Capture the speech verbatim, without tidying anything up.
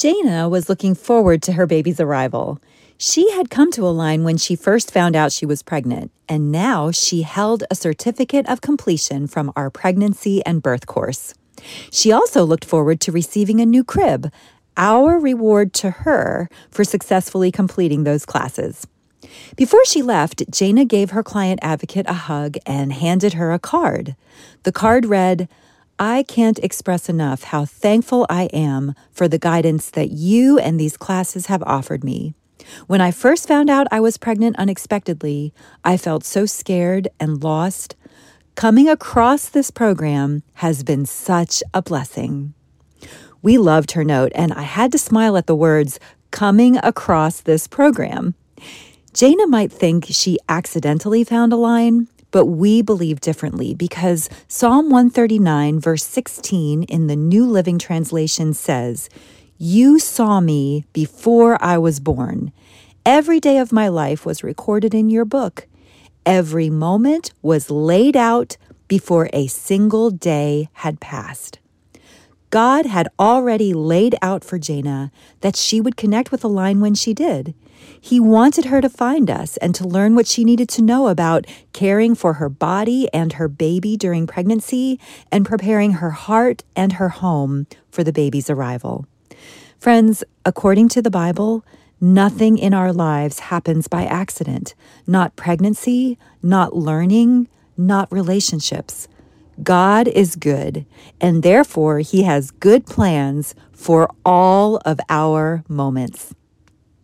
Jana was looking forward to her baby's arrival. She had come to Align when she first found out she was pregnant, and now she held a certificate of completion from our pregnancy and birth course. She also looked forward to receiving a new crib, our reward to her for successfully completing those classes. Before she left, Jana gave her client advocate a hug and handed her a card. The card read, "I can't express enough how thankful I am for the guidance that you and these classes have offered me. When I first found out I was pregnant unexpectedly, I felt so scared and lost. Coming across this program has been such a blessing." We loved her note, and I had to smile at the words, "coming across this program." Jana might think she accidentally found Align, but we believe differently because Psalm one thirty-nine, verse sixteen in the New Living Translation says, "You saw me before I was born. Every day of my life was recorded in your book. Every moment was laid out before a single day had passed." God had already laid out for Jana that she would connect with Align when she did. He wanted her to find us and to learn what she needed to know about caring for her body and her baby during pregnancy and preparing her heart and her home for the baby's arrival. Friends, according to the Bible, nothing in our lives happens by accident. Not pregnancy, not learning, not relationships. God is good, and therefore He has good plans for all of our moments.